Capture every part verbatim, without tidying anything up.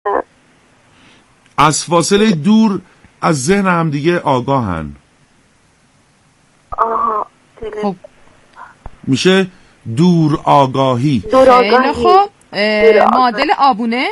از فاصله دور از ذهن هم دیگه آگاهن. آها خب میشه دور آگاهی. دور آگاهی. خب معادل آبونه؟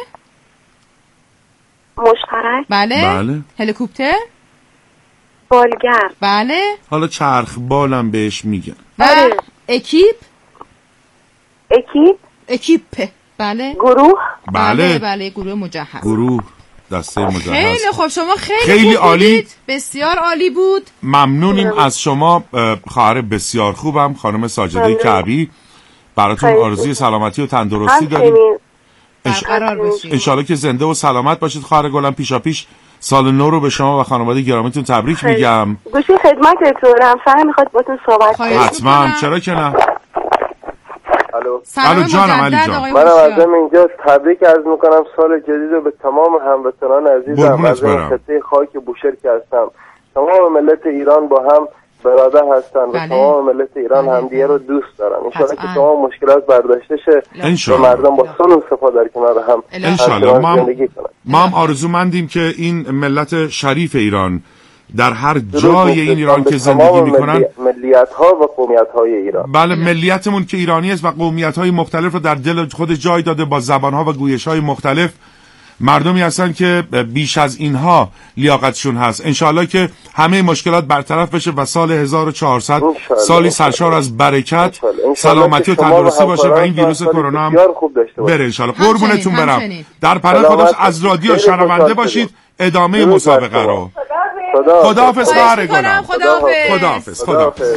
مشترک. بله. بله. هلیکوپتر؟ بالگر. بله. حالا چرخ بالم بهش میگن. و اکیپ؟ اکیپ. اکیپ. بله. گروه. بله بله گروه مجهز. گروه دسته مجهز. خیلی خوب، شما خیلی خیلی خوب عالی. بودید. بسیار عالی بود. ممنونیم از شما خواهر بسیار خوبم خانم ساجده کعبی. براتون آرزوی سلامتی و تندرستی داریم. برقرار باشید. انشالله که زنده و سلامت باشید خواهر گلم. پیشا پیش سال نو رو به شما و خانواده گرامیتون تبریک میگم. گوشی خدمتتون، همسرم میخواد باتون صحبت کنه. حتما، چرا که نه. الو. الو جانم علی جان. منم از اینجا تبریک عرض میکنم سال جدید رو به تمام هموطنان عزیزم از این خطه خاک بوشهر که هستم. تمام ملت ایران با هم برادر هستن و تمام ملت ایران همدیگه رو دوست دارن. انشالله که تمام مشکلات برداشته شه و مردم با صلح و صفا در کنار هم انشالله. ما ما هم آرزومندیم که این ملت شریف ایران در هر جای این ایران که زندگی میکنن، ملیت ها و قومیت های ایران، بله ملیتمون که ایرانی است و قومیت های مختلف رو در دل خود جای داده با زبان ها و گویش های مختلف، مردمی هستن که بیش از اینها لیاقتشون هست. انشالله که همه مشکلات برطرف بشه و سال هزار و چهارصد سالی سرشار از برکت، سلامتی و تندرستی باشه و این ویروس کرونا هم بره انشالله. قربونتون برم. در پناه خداش از رادیو شنونده باشید. ادامه مسابقه رو. خداحافظ خواهر گلم. خداحافظ. خداحافظ.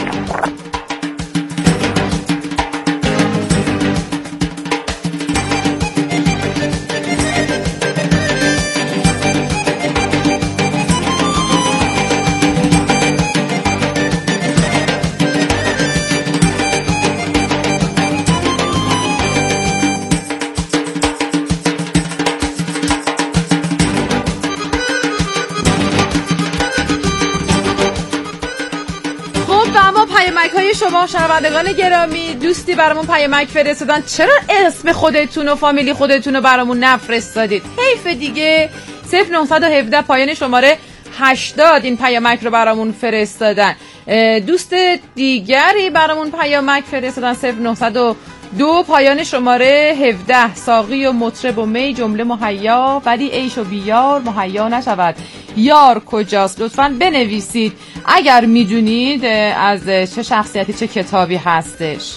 شما شنوندگان گرامی، دوستی برامون پیامک فرستادن چرا اسم خودتون و فامیلی خودتون رو برامون نفرستادید؟ حیف دیگه. صفر نه یک هفت پایان شماره هشتاد این پیامک رو برامون فرستادن. دوست دیگری برامون پیامک فرستادن صفر نه دو پایان شماره هفده ساقی و مطرب و می جمله مهیا ولی عیش و بیار مهیا نشود یار کجاست. لطفاً بنویسید اگر میدونید از چه شخصیتی چه کتابی هستش.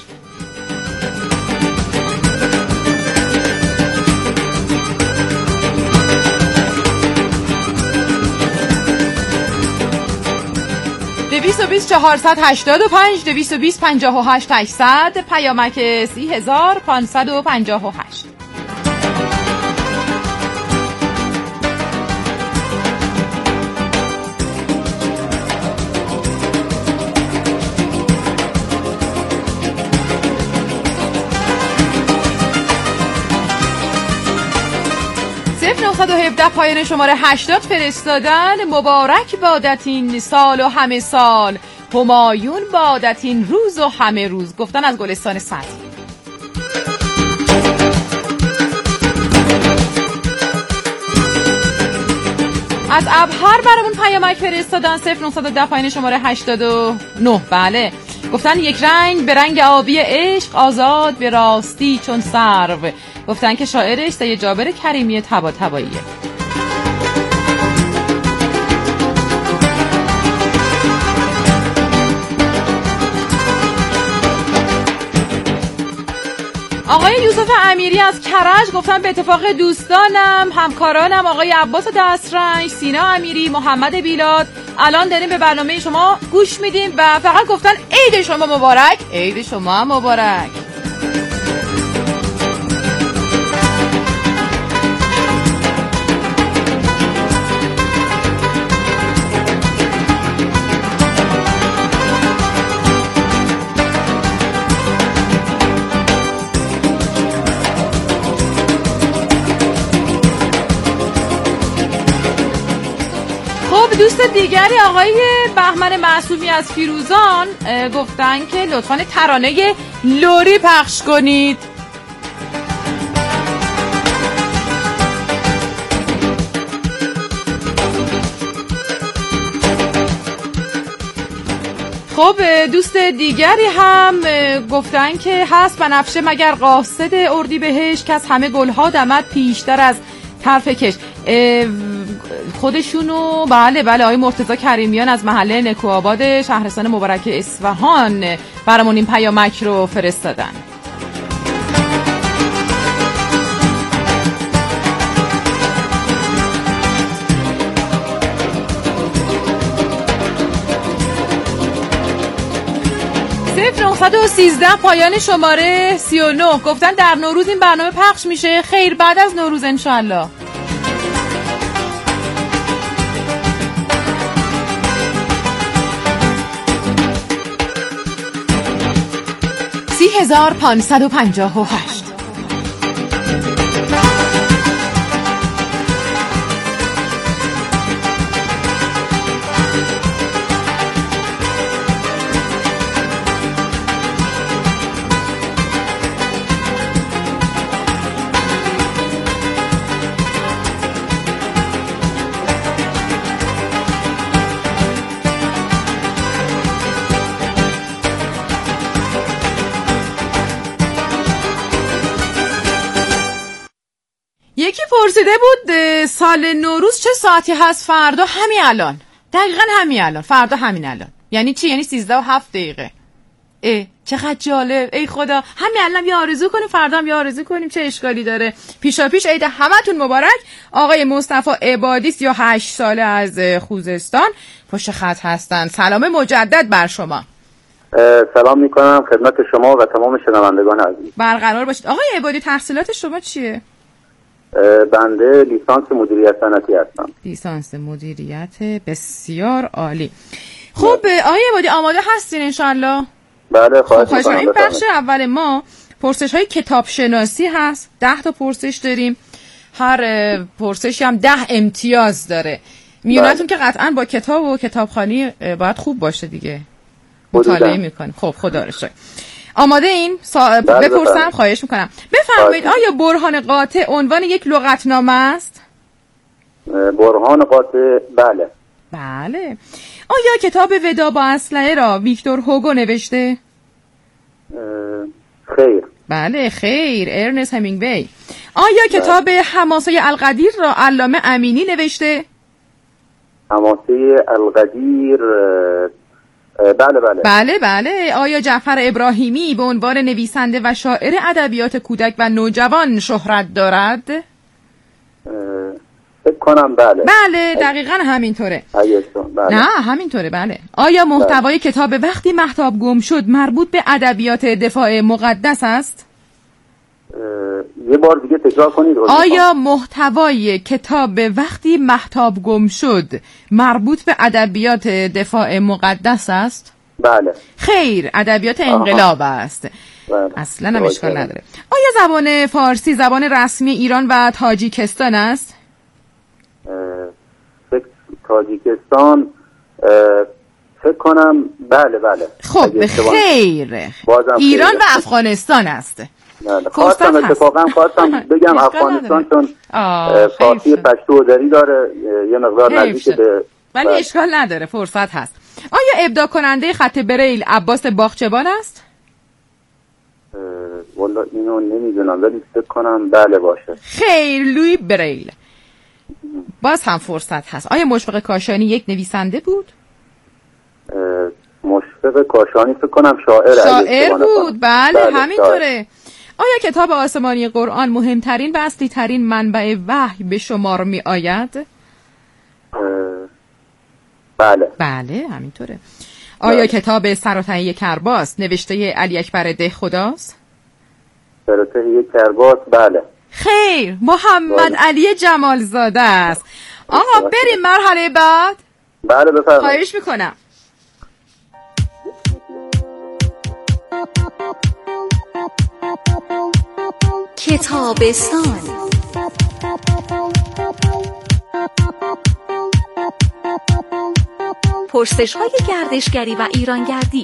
دویست و بیست چهارصد هشتاد و پنج دویست و بیست پنجاه و هشت هشتصد پیامک سی هزار پانصد و پنجاه و هشت. صفر نه یک هفت پایان شماره هشتاد فرستادن. مبارک بادت این سال و همه سال، همایون بادت این روز و همه روز. گفتن از گلستان سطح. از ابهر برامون پیامک فرستادن صفر نه ده پایان شماره هشتاد و نه. بله گفتن یک رنگ به رنگ آبی عشق، آزاد به راستی چون سرو. گفتن که شاعرش سید جابر کریمی طباطباییه. آقای یوسف امیری از کرج گفتن به اتفاق دوستانم همکارانم آقای عباس دسترنج، سینا امیری، محمد بیلاد الان داریم به برنامه شما گوش میدیم و فقط گفتن عید شما مبارک. عید شما مبارک. دوست دیگری آقای بهمن معصومی از فیروزان گفتن که لطفاً ترانه لوری پخش کنید. خب دوست دیگری هم گفتن که هست بنفشه مگر قاصد اردیبهشت که از همه گلها دمد پیشتر از طرف کش. خودشونو بله بله آقای مرتضی کریمیان از محله نکوآباد شهرستان مبارک اصفهان برامون این پیامک رو فرستادن. صفر نهصد و سیزده پایان شماره سی و نه گفتن در نوروز این برنامه پخش میشه. خیر بعد از نوروز انشالله. سی هزار پانصد و پنجاه و هشت. یکی پرسیده بود سال نوروز چه ساعتی هست فردا؟ همین الان، دقیقا همین الان، فردا همین الان. یعنی چی؟ یعنی سیزده و هفت دقیقه. ای چقدر جالب، ای خدا. همین الان یه آرزو کنیم، فردا هم یه آرزو کنیم، چه اشکالی داره؟ پیشا پیش عید همتون مبارک. آقای مصطفی عبادی سی و هشت ساله از خوزستان پشت خط هستن. سلام مجدد بر شما. سلام میکنم خدمت شما و تمام شنوندگان عزیز. برقرار باشید. آقای عبادی تحصیلات شما چیه؟ بنده لیسانس مدیریت صنعتی هستم. لیسانس مدیریت، بسیار عالی. خب آقای عبادی آماده هستین انشالله؟ بله خواهش میکنم. این بخش اول ما پرسش های کتاب شناسی هست. ده تا پرسش داریم، هر پرسشی هم ده امتیاز داره. میونتون که قطعا با کتاب و کتابخوانی باید خوب باشه دیگه، مطالعه میکنیم. خب خدا رو شکر. آماده این؟ سا... بپرسم؟ خواهش میکنم. بفرمایید آیا برهان قاطع عنوان یک لغتنامه است؟ برهان قاطع بله. بله. آیا کتاب ودا با اسلحه را ویکتور هوگو نوشته؟ خیر. بله خیر، ارنست همینگوی. آیا کتاب حماسه القدیر را علامه امینی نوشته؟ حماسه القدیر بله بله. بله بله. آیا جعفر ابراهیمی به عنوان نویسنده و شاعر ادبیات کودک و نوجوان شهرت دارد؟ فکر کنم بله. بله دقیقاً همینطوره. بله. نه همینطوره بله. آیا محتوای بله. کتاب وقتی مهتاب گم شد مربوط به ادبیات دفاع مقدس است؟ یه بار دیگه تکرار کنید. آیا محتوای کتاب وقتی مهتاب گم شد مربوط به ادبیات دفاع مقدس است؟ بله. خیر، ادبیات انقلاب است. بله. اصلا هم اشکال نداره. آیا زبان فارسی زبان رسمی ایران و تاجیکستان است؟ تاجیکستان فکر کنم بله بله. خب خیر، ایران و افغانستان است. خواستم اتفاقا خواستم بگم افغانستان چون فارسی پشتو دری داره یه مقدار نزدیک به، ولی اشکال نداره، فرصت هست. آیا ابداع کننده خط بریل عباس باغچبان است؟ والا اینو نمیدونم ولی فکر کنم بله باشه. خیر، لوی بریل. باز هم فرصت هست. آیا مشفق کاشانی یک نویسنده بود؟ مشفق کاشانی فکر کنم شاعر شاعر بود. بله, بله همینطوره. آیا کتاب آسمانی قرآن مهمترین و اصلی ترین منبع وحی به شمار می آید؟ بله. بله همینطوره. آیا بله. کتاب سراتحیه کرباس نوشته علی اکبر دهخداست؟ سراتحیه کرباس بله. خیر، محمد بله. علی جمالزاده است. آقا بریم مرحله بعد. بله بفرمایید. خواهش میکنم. کتابستان. پرسش های گردشگری و ایرانگردی.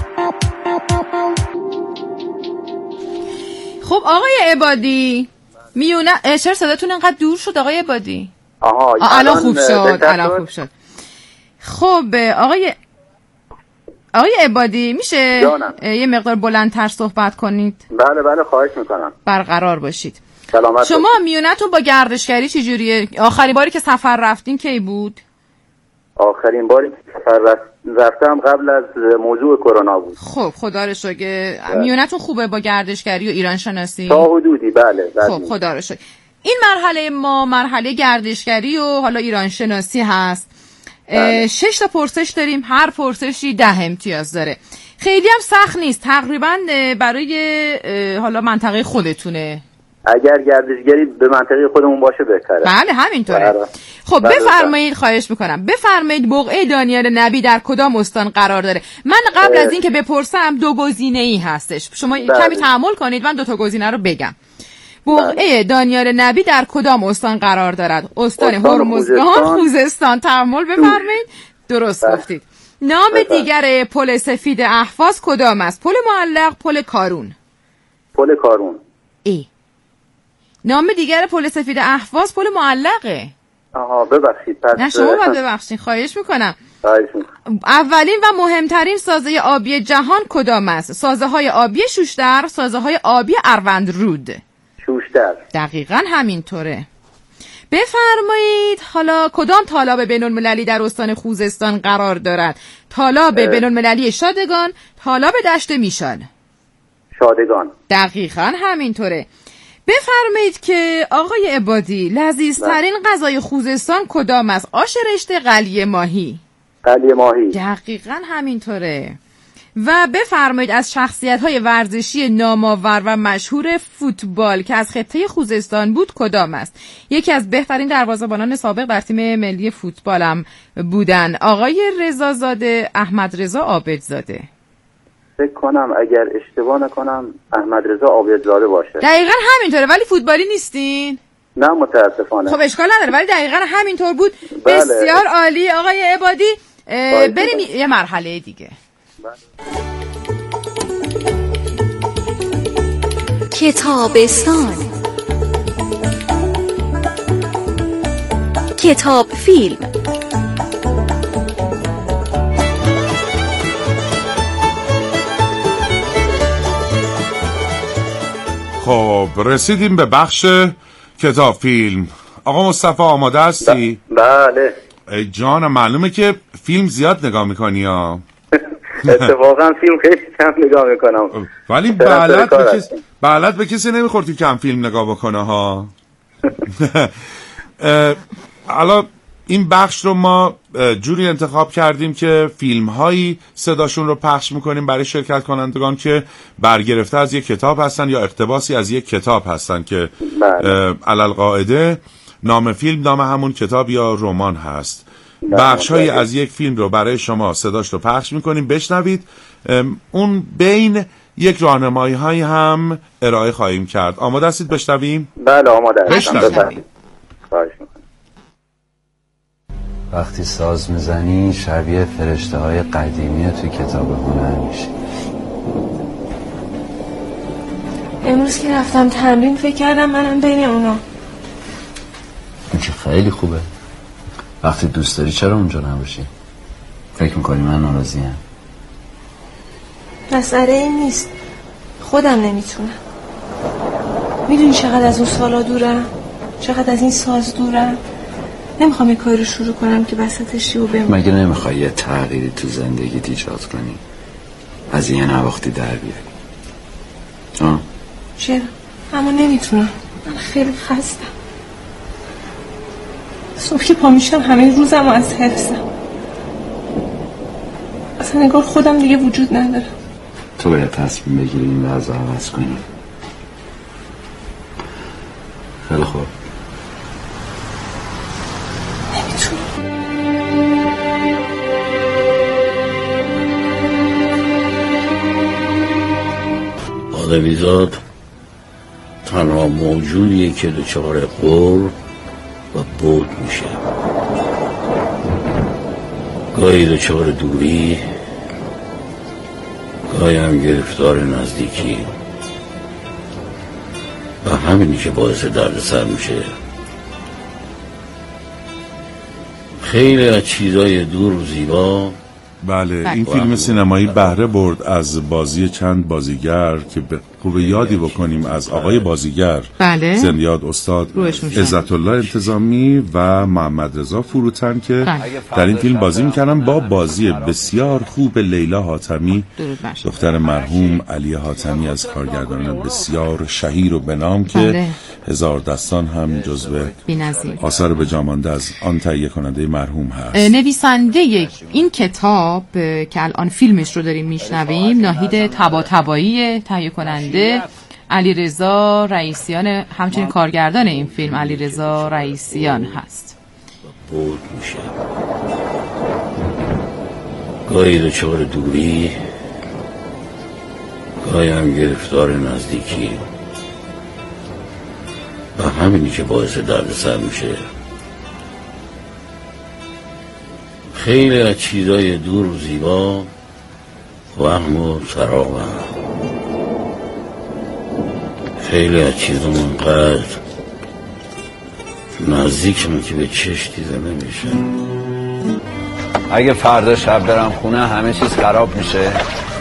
خب آقای عبادی میونه چرا صداتون انقدر دور شد آقای عبادی؟ آها الان خوب شد الان خوب شد. خب آقای آقای عبادی میشه جانم. یه مقدار بلندتر صحبت کنید؟ بله بله خواهش میکنم. برقرار باشید. سلامت. شما میونتون با گردشگری چه جوریه؟ آخرین باری که سفر رفتین کی بود؟ آخرین باری که سفر رفتم قبل از موضوع کرونا بود. خب خدا رو شکر. میونتون خوبه با گردشگری و ایران شناسی؟ تا حدودی بله. خب خدا رو شکر. این مرحله ما مرحله گردشگری و حالا ایران شناسی هست. شش تا پرسش داریم، هر پرسشی ده امتیاز داره. خیلی هم سخت نیست، تقریبا برای حالا منطقه خودتونه. اگر گردشگری به منطقه خودمون باشه بهتره. بله همینطوره. خب بفرمایید، خواهش میکنم بفرمایید بقعه دانیال نبی در کدام استان قرار داره؟ من قبل اه... از این که بپرسم دو گزینه ای هستش، شما بله. کمی تحمل کنید من دو تا گزینه رو بگم. بقعه دانیال نبی در کدام استان قرار دارد؟ استان هرمزگان، خوزستان. تحمل بفرمایید. درست گفتید. نام بفرم. دیگر پل سفید اهواز کدام است؟ پل معلق، پل کارون؟ پل کارون. ای نام دیگر پل سفید اهواز پل معلقه. آها ببخشید. پس نه شما باید ببخشید، خواهش میکنم. خواهش میکنم. اولین و مهمترین سازه آبی جهان کدام است؟ سازه های آبی شوشتر، سازه های آبی اروندرود؟ شوشتر. دقیقاً همینطوره. بفرمایید حالا کدام تالاب بین‌المللی در استان خوزستان قرار دارد؟ تالاب بین‌المللی شادگان، تالاب دشت میشان؟ شادگان. دقیقاً همینطوره. بفرمایید که آقای عبادی لذیذترین غذای خوزستان کدام است؟ آش رشته، قلیه ماهی؟ قلیه ماهی. دقیقاً همینطوره. و بفرمایید از شخصیت‌های ورزشی نام‌آور و مشهور فوتبال که از خطه خوزستان بود کدام است؟ یکی از بهترین دروازه‌بانان سابق در تیم ملی فوتبالم بودن آقای رضازاده، احمد رضا عابدزاده. فکر کنم اگر اشتباه نکنم احمد رضا عابدزاده باشه. دقیقاً همینطوره. ولی فوتبالی نیستین؟ نه متاسفانه. خب اشکال نداره، ولی دقیقاً همینطور بود. بله. بسیار عالی آقای عبادی. بریم یه مرحله دیگه. کتابستان. کتاب فیلم. خب رسیدیم به بخش کتاب فیلم. آقا مصطفی آماده هستی؟ بله. ای جانم، معلومه که فیلم زیاد نگاه میکنی ها. اتفاقا فیلم خیلی کم نگاه میکنم، ولی بلد به کسی بلد به کسی نمیخورد کم فیلم نگاه بکنه ها. حالا این بخش رو ما جوری انتخاب کردیم که فیلم هایی صداشون رو پخش میکنیم برای شرکت کنندگان که برگرفته از یک کتاب هستن یا اقتباسی از یک کتاب هستن که علل قاعده نام فیلم نام همون کتاب یا رمان هست. بخش هایی از یک فیلم رو برای شما صداش رو پخش میکنیم بشنوید، اون بین یک راهنمایی هایی هم ارائه خواهیم کرد. آماده هستید بشنویم؟ بله آماده هستم. خواهش میکنم. وقتی ساز میزنی شبیه فرشته های قدیمی توی کتاب هنر میشی. امروز که رفتم تمرین فکر کردم منم بین اونا. این که خیلی خوبه. وقتی دوست داری چرا اونجا نباشی؟ فکر میکنی من ناراضیم؟ مسئله این نیست، خودم نمیتونم. میدونی چقدر از اون سالا دورم؟ چقدر از این ساز دورم؟ نمیخوام یه کاری رو شروع کنم که وسطشی و بمونم. مگه نمیخوای یه تغییری تو زندگیت ایجاد کنی؟ از یه نواختی در بیاری؟ آه؟ چرا؟ اما نمیتونم، من خیلی خستم. صبح که پا میشم همه روزم از حفظم، اصلا انگار خودم دیگه وجود ندارم. تو باید تصمیم بگیری این وضع عوض کنی. خیلی خوب. نمیتونم. آدمیزاد تنها موجودیه که دچار قرب و بود میشه، گاهی دچار دوری، گاهی هم گرفتار نزدیکی. و همینی که باعث دردسر میشه. خیلی از چیزای دور و زیبا. بله این فیلم سینمایی بهره برد از بازی چند بازیگر که خوب یادی بکنیم از آقای بازیگر بله. زندیات استاد عزت الله انتظامی و محمد رضا فروتن که بله. در این فیلم بازی میکردن با بازی بسیار خوب لیلا حاتمی دختر مرحوم علی حاتمی از کارگردانان بسیار شهیر و بنام که بله. هزار دستان هم جزو آثار به جا مانده از آن تهیه کننده مرحوم هست. نویسنده این کتاب که الان فیلمش رو داریم میشنویم ناهید طباطبایی، تهیه کننده علیرضا رئیسیان، همچنین کارگردان این فیلم علیرضا رئیسیان هست. بود میشه گاهی دچار دوری، گاهی هم گرفتار نزدیکی و همینی که باعث دردسر میشه. خیلی از چیزای دور و زیبا وهم و سراب هم. خیلی از چیزا منقدر نزدیک من که به چشم دیده نمیشه. اگه فردا شب برم خونه همه چیز خراب میشه.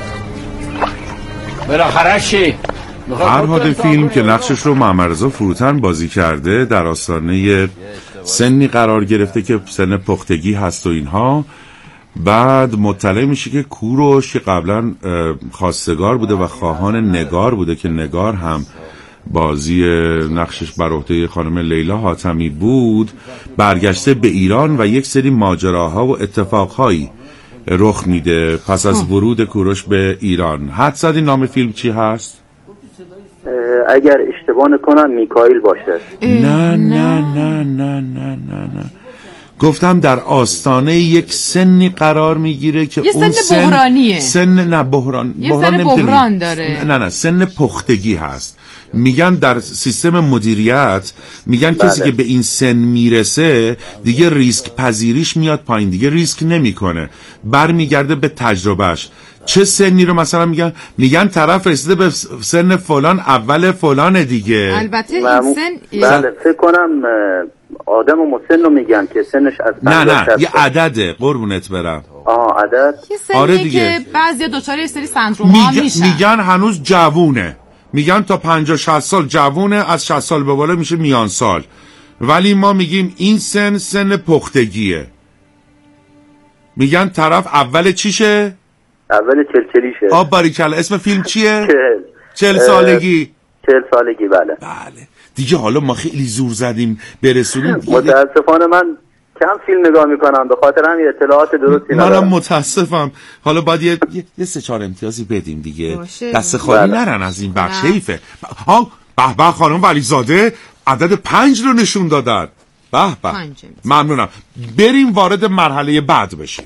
بالاخره چی؟ فرهاد فیلم که نقشش رو محمد رضا فروتن بازی کرده در آستانه سنی قرار گرفته که سن پختگی هست و اینها. بعد مطلع میشه که کوروش که قبلا خواستگار بوده و خواهان نگار بوده که نگار هم بازی نقشش بر عهده خانم لیلا حاتمی بود، برگشته به ایران و یک سری ماجراها و اتفاقهایی رخ میده پس از ورود کوروش به ایران. حد زدی نام فیلم چی هست؟ اگر اشتباه نکنم میکائیل باشه. نه نه نه نه نه نه نه گفتم در آستانه یک سنی قرار میگیره که یه اون سن بحرانیه. سن نه بحران یه بحران, سن بحران داره. نه نه سن پختگی هست. میگن در سیستم مدیریت میگن بله. کسی که به این سن میرسه دیگه ریسک پذیریش میاد پایین، دیگه ریسک نمیکنه، برمیگرده به تجربهش. چه سنی رو مثلا میگن؟ میگن طرف رسیده به سن فلان اول فلان دیگه. البته این سن بله فکر کنم آدم و مسن رو میگن که سنش از نه نه یه عدده قربونت برم. آه عدد آره دیگه که بعضی دوچار یه سری سندروم ها میگن میشن. میگن هنوز جوونه، میگن تا پنجاه شصت سال جوونه، از شصت سال به بالا میشه میان سال، ولی ما میگیم این سن سن پختگیه. میگن طرف اول چیشه؟ اول چلچلیشه. آب باریکلا. اسم فیلم چیه؟ چل چل سالگی. چل سالگی بله. بله دیگه حالا ما خیلی زور زدیم برسونیم. متاسفانه من کم فیلم نگاه میکنم به خاطر همین اطلاعات درستی ندارم. منم متاسفم. حالا باید یه, یه سه چهار امتیازی بدیم دیگه. دست خالی بله. نرن از این بخش حیفه. ها به به خانم ولیزاده عدد پنج رو نشون دادن. به به ممنونم. بریم وارد مرحله بعد بشیم.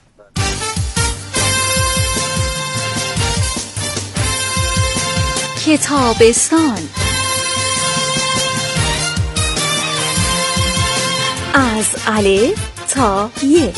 کتابستان از الف تا ی.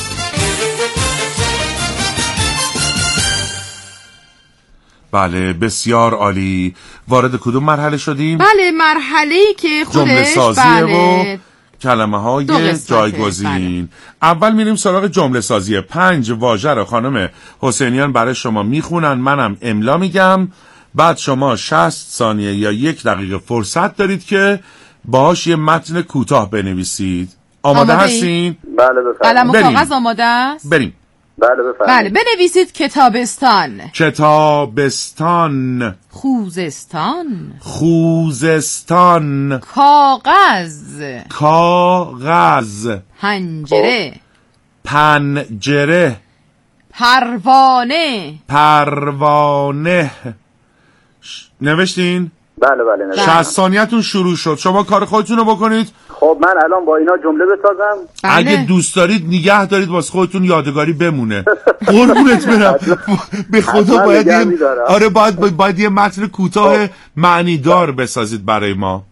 بله بسیار عالی. وارد کدوم مرحله شدیم؟ بله مرحله‌ای که خودش جمله سازی بله. و کلمه های جایگزین. بله. اول میریم سراغ جمله سازی. پنج واژه رو خانم حسینیان برای شما میخونن، منم املا میگم، بعد شما شصت ثانیه یا یک دقیقه فرصت دارید که باهاش یه متن کوتاه بنویسید. آماده, آماده هستین؟ بله بفرمایید. قلم و کاغذ آماده است؟ بریم. بله بفرمایید. بله بنویسید کتابستان. کتابستان. خوزستان. خوزستان. کاغذ. کاغذ. پنجره. پنجره. پروانه. پروانه. نوشتین؟ بله بله نوشتم. شصت ثانیه‌تون شروع شد. شما کار خودتون رو بکنید. خب من الان با اینا جمله بسازم. بله. اگه دوست دارید نگه دارید واسه خودتون یادگاری بمونه. قربونت برم. به خدا باید یه... آره باید باید یه متن کوتاه معنی دار بسازید برای ما.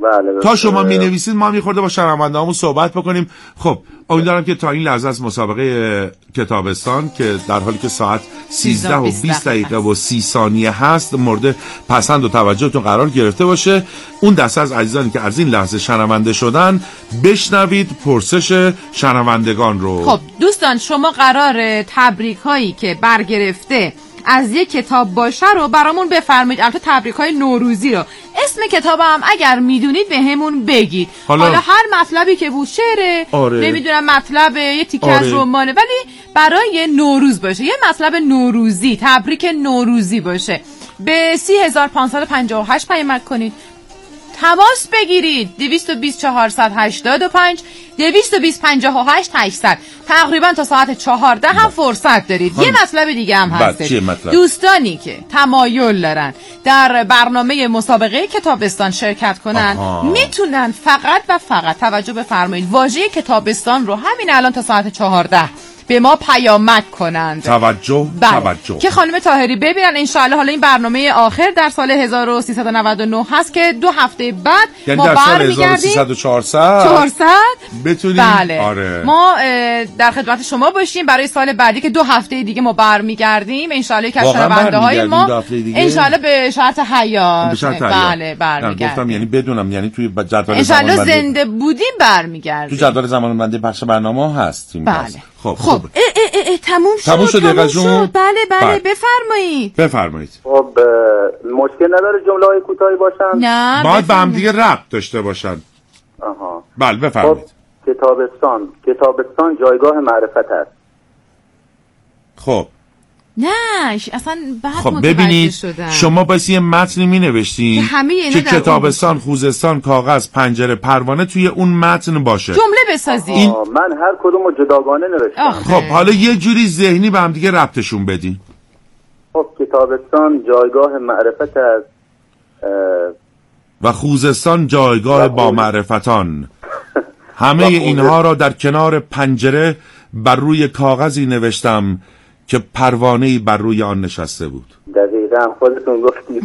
بله. تا شما می نویسید ما میخورده با شنونده‌هامون صحبت بکنیم. خب امیدوارم که تا این لحظه از مسابقه کتابستان که در حالی که ساعت سیزده و بیست دقیقه و سی ثانیه هست مورد پسند و توجهتون قرار گرفته باشه. اون دسته از عزیزانی که از این لحظه شنونده شدن بشنوید پرسش شنوندگان رو. خب دوستان شما قرار تبریک هایی که برگرفته از یک کتاب باشه رو برامون بفرمایید. البته تبریک های نوروزی رو، اسم کتابم اگر میدونید به همون بگید. حالا, حالا هر مطلبی که بود، شعره، آره. نمیدونم مطلب یه تیکه آره. از رمانه، ولی برای نوروز باشه، یه مطلب نوروزی، تبریک نوروزی باشه. به سی هزار پانصد و پنجاه و هشت پیامک کنید، تماس بگیرید. دویست و بیست چهارصد هشتاد و پنج دویست و بیست پنجاه و هشت هشتصد. تقریبا تا ساعت چهارده هم فرصت دارید. یه مطلب دیگه هم هست. دوستانی که تمایل دارن در برنامه مسابقه کتابستان شرکت کنن آها. میتونن فقط و فقط توجه بفرمایید واژه کتابستان رو همین الان تا ساعت چهارده به ما پیامک کنند. توجه بله. توجه که خانم طاهری ببینن انشاءالله. حالا این برنامه آخر در سال هزار و سیصد و نود و نه هست که دو هفته بعد یعنی ما در سال برمیگردیم هزار و سیصد و چهارصد چهارصد بتونیم. بله. آره. ما در خدمت شما باشیم برای سال بعدی که دو هفته دیگه ما برمیگردیم انشاءالله. که شنونده های ما انشاءالله به شرط حیات. به شرط حیات. بله برمیگردیم. گفتم یعنی بدونم یعنی توی جدول انشاءالله زنده بودیم برمیگردیم. تو جدول زمانبندی پخش برنامه هستیم. بله. خب خب اه اه اه تموم شد. تموم شد دقیقه جون. بله بله, بله. بفرمایید بفرمایید. خب مشکل نداره جمله های کوتاهی باشن؟ نه باید به هم دیگه ربط داشته باشن. آها بله بفرمایید. خب کتابستان کتابستان جایگاه معرفت است. خب نه اصلا بعد خب ببینید شدن. شما باید یه متنی می نوشتین که, که کتابستان، خوزستان، کاغذ، پنجره، پروانه توی اون متن باشه. جمله بسازی. این... من هر کدوم رو جداگانه نوشتم. خب حالا یه جوری ذهنی به هم دیگه ربطشون بدین. خب کتابستان جایگاه معرفت است و خوزستان جایگاه با معرفتان. همه اینها را در کنار پنجره بر روی کاغذی نوشتم که پروانه‌ای بر روی آن نشسته بود. دقیقاً خودتون گفتید.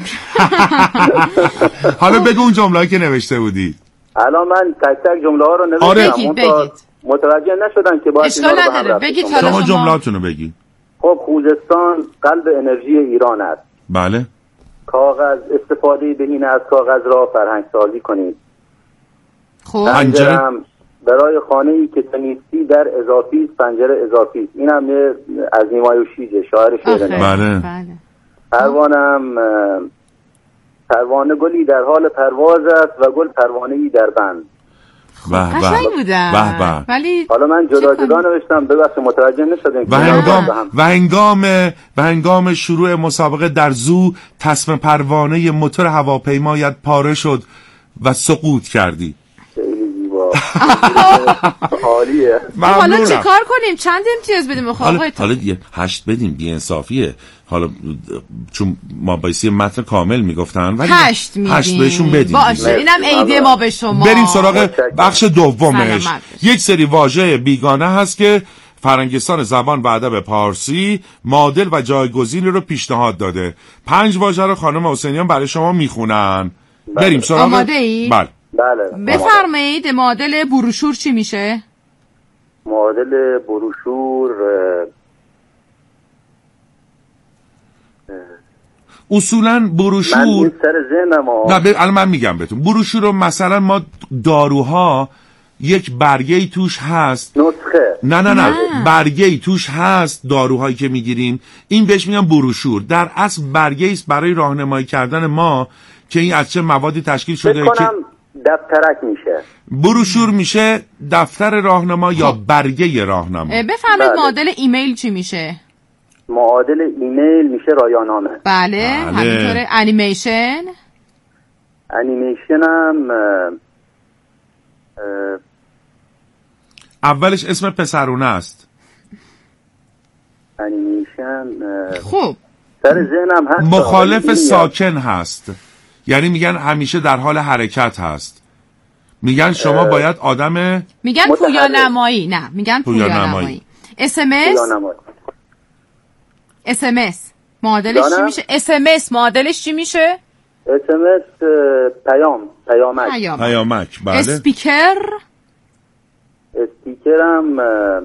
حالا بگو اون جمله‌ای که نوشته بودی. الان من تک تک جمله ها رو نوشتم. آره. بگید بگید. متوجه نشدم که باید اشکال نداره. بگید شما, شما جمله‌هاتون رو بگید. خب خوزستان قلب انرژی ایران است. بله. کاغذ استفاده بهینه از کاغذ را فرهنگ سازی کنید. خب پنجره برای خانه‌ای که تمیزی در اضافی پنجره اضافی. اینم یه از نیمایوشیجه شاعر شعر. بله. پروانم پروانه گلی در حال پرواز است و گل پروانه‌ای در بند. قشنگ بودن. ولی حالا من جدا جدا نوشتم ببخشید متوجه نشدم. و هنگام و هنگام و هنگام شروع مسابقه در زو تسمه پروانه موتور هواپیمایت پاره شد و سقوط کردی. عالیه. حالا چه کار کنیم؟ چند امتیاز بدیم بخواه؟ حالا, حالا یه هشت بدیم بی انصافیه. حالا چون ما بایستی متن کامل میگفتن ولی هشت میدیم. هشت بهشون بدیم. باشه اینم عیده ما به شما. بریم سراغ بخش دومش. یک سری واژه بیگانه هست که فرنگستان زبان و ادب پارسی معادل و جایگزینی رو پیشنهاد داده. پنج واژه رو خانم حسینیان برای شما میخونن. بریم سراغ. آماده ای؟ بله. بله. بفرمایید معادل بروشور چی میشه؟ معادل بروشور اصولا بروشور من این سر ذهنم نه الان من میگم بهتون. بروشور رو مثلا ما داروها یک برگه‌ای توش هست نسخه نه نه نه, نه. برگه‌ای توش هست داروهایی که میگیریم این بهش میگن بروشور. در اصل برگه‌ای است برای راهنمایی کردن ما که این از چه موادی تشکیل شده که دفترک میشه. بروشور میشه دفتر راهنما یا برگه راهنما. بفهمید بله. معادل ایمیل چی میشه؟ معادل ایمیل میشه رایانامه. بله, بله. همینطوره. انیمیشن انیمیشن هم اولش اسم پسرونه است. انیمیشن خوب سر ذهنم هست. مخالف ساکن هست، یعنی میگن همیشه در حال حرکت هست. میگن شما باید آدم میگن پویانمایی. نه میگن پویانمایی. اس ام اس اس ام اس معادلش چی میشه؟ اس ام اس معادلش چی میشه؟ اس ام اس پیام پیامک پیامک, پیامک. بله. اسپیکر استیکرم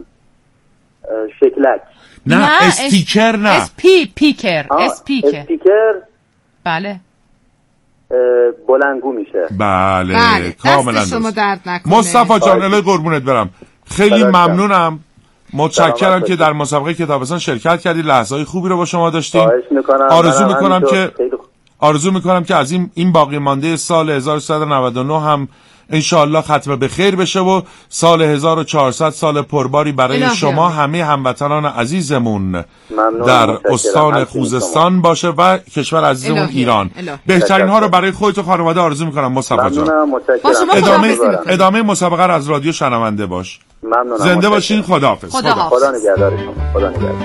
شکلک. نه, نه استیکر نه اسپی پیکر اسپیکر استیکر بله بلندگو میشه. بله, بله. کاملا دست شما درد نکنه. مصطفی جان الهی قربونت برم، خیلی ممنونم، متشکرم که در مسابقه کتابستان شرکت کردید، لحظه‌های خوبی رو با شما داشتیم. آرزو میکنم که آرزو میکنم که از این این باقی مانده سال هزار و سیصد و نود و نه هم انشاءالله ختم به خیر بشه و سال هزار و چهارصد سال پرباری برای شما همه هموطنان عزیزمون در استان خوزستان باشه و کشور عزیزمون ایران. بهترین ها رو برای خودت و خانواده آرزو میکنم مصطفی جان. ادامه ادامه مسابقه رو از رادیو شنونده باش. ممنونم. زنده باشین. خداحافظ. خدا خدا نگهدار شما. خدا نگهدار.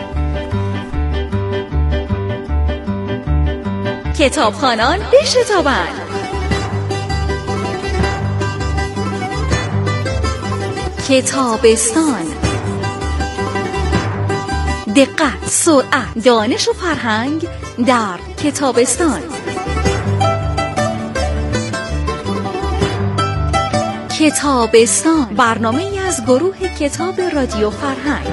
کتابخوانان بشتابند. کتابستان. دقت، سرعت، دانش و فرهنگ در کتابستان. کتابستان، برنامه ای از گروه کتاب رادیو فرهنگ.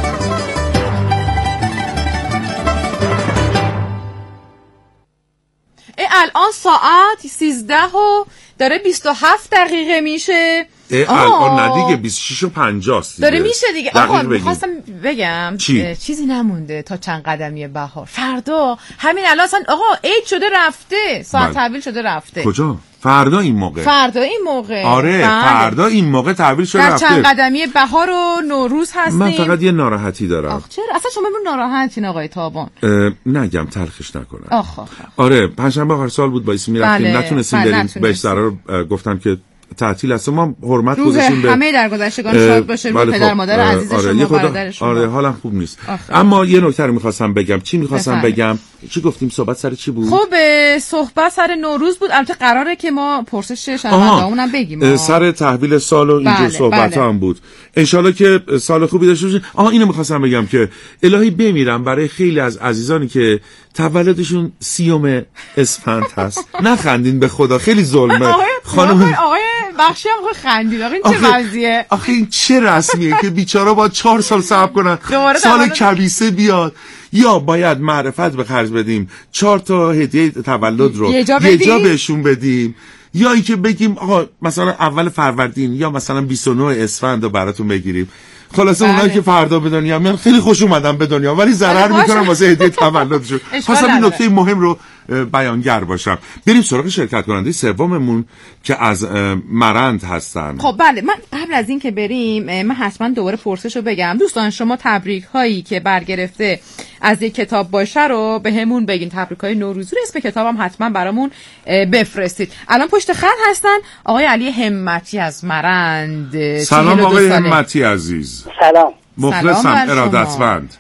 الان ساعت سیزده و داره بیست و هفت دقیقه میشه. الان نه دیگه بیست و شش و پنجاه است داره میشه دیگه. آقا میخواستم بگم چی؟ چیزی نمونده تا چند قدمی بهار. فردا همین الان اصلا آقا عید شده رفته، ساعت تحویل شده رفته. کجا؟ فردا این موقع. فردا این موقع. آره بله. فردا این موقع تحویل شده در رفته. چند قدمی بهار و نوروز هستیم. من فقط یه ناراحتی دارم. آخ چرا؟ اصلا شما من ناراحتین آقای تابان. نگم تلخش نکنم. آخ آخ. آره پنجشنبه آخر سال بود بایستی میرفتیم بله. نتونستیم بریم. بله. بهش ضرر گفتم که تعطیل است. ما حرمت گذاشتیم به همه درگذشتگان شاد باشه. روح پدر مادر عزیز آره شما برادر شما. آره حالم خوب نیست. آخه. اما یه نکته رو می‌خواستم بگم. چی می‌خواستم بگم؟ چی گفتیم؟ صحبت سر چی بود؟ خب صحبت سر نوروز بود. البته قراره که ما پرسش شنوندهامون هم بگیم. سر تحویل سال و اینجور بله، صحبت بله. هم بود. انشالله که سال خوبی داشته باشین. آها اینو می‌خواستم بگم که الهی بمیرم برای خیلی از عزیزانی که تولدشون سیوم اسفند هست. نخندین به خدا، خیلی ظلمه. خانم آقای بخشی هم خندید. آقا این چه وضعیه؟ آخه این چه رسمیه که بیچارا با چهار سال صبر کنن سال کبیسه بیاد، یا باید معرفت به خرج بدیم چهار تا هدیه تولد رو یه جا, یه جا بهشون بدیم، یا اینکه بگیم آقا مثلا اول فروردین یا مثلا بیست و نه اسفند رو براتون بگیریم. خلاصه بله. اونایی که فردا به دنیا میان خیلی خوش اومدن به دنیا ولی ضرر میکنن واسه هدیه تولدشون. خواستم این نکته مهم رو بیانگر باشم. بریم سراغ شرکت کننده سوممون که از مرند هستن. خب بله، من قبل از این که بریم من حتما دوباره پرسشو بگم. دوستان شما تبریک هایی که برگرفته از یک کتاب باشه رو به همون بگین. تبریک های نوروزی رو اسم کتابم حتما برامون بفرستید. الان پشت خط هستن آقای علی همتی از مرند. سلام آقای همتی عزیز. سلام. مخلصم، ارادتمند.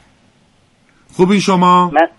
خوبی شما؟ من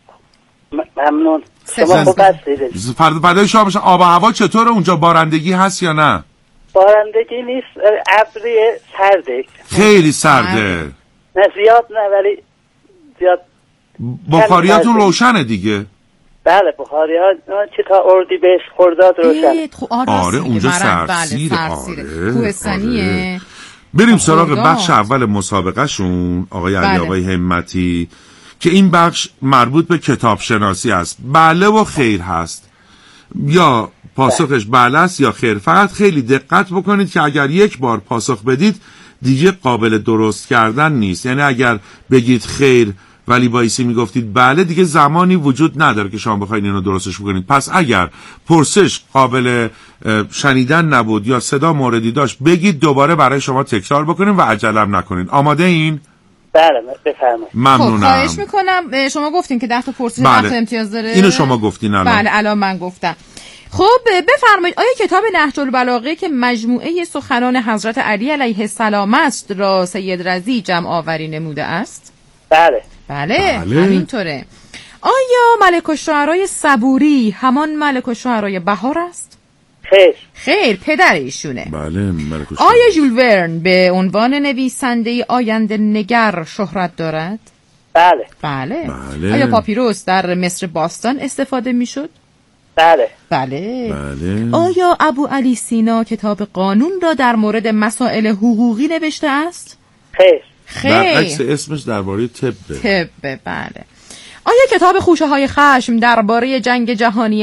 ممنون. شما خوب هستید؟ فردا فردای شما باشن. آب و هوا چطوره اونجا؟ بارندگی هست یا نه؟ بارندگی نیست، ابری سرده. خیلی سرده. نه زیاد نه ولی زیاد. بخاریاتون روشنه دیگه؟ بله بخاریات چه تا اردی بهش خرداد روشن. آره اونجا سرسیره. آره کوهستانیه. بریم سراغ بخش اول مسابقه شون آقای علی بله. آقای همتی که این بخش مربوط به کتاب شناسی است. بله و خیر هست، یا پاسخش بله است یا خیر. فقط خیلی دقت بکنید که اگر یک بار پاسخ بدید دیگه قابل درست کردن نیست. یعنی اگر بگید خیر ولی بایستی میگفتید بله دیگه زمانی وجود نداره که شما بخواید اینو درستش بکنید. پس اگر پرسش قابل شنیدن نبود یا صدا موردی داشت بگید، دوباره برای شما تکرار بکنید و عجلم نکنید. آماده این؟ بله بفرمایید. ممنونم. خب خواهش میکنم. شما گفتین که ده تا پرسش بله. ده تا امتیاز داره. اینو شما گفتین الان. بله الان من گفتم. خب بفرمایید آیا کتاب نهج البلاغه که مجموعه سخنان حضرت علی علیه السلام است را سید رضی جمع آوری نموده است؟ بله. بله, بله. همینطوره. آیا ملک الشعرای صبوری همان ملک الشعرای بهار است؟ خیر. خیر، پدر ایشونه. بله ملک الشعرای. آیا ژول ورن به عنوان نویسنده آینده نگر شهرت دارد؟ بله. بله. بله. آیا پاپیروس در مصر باستان استفاده میشد؟ بله بله بله. آیا ابو علی سینا کتاب قانون را در مورد مسائل حقوقی نوشته است؟ خیر. خیر. برعکس اسمش درباره طبه. طبه بله. آیا کتاب خوشه های خشم درباره جنگ جهانی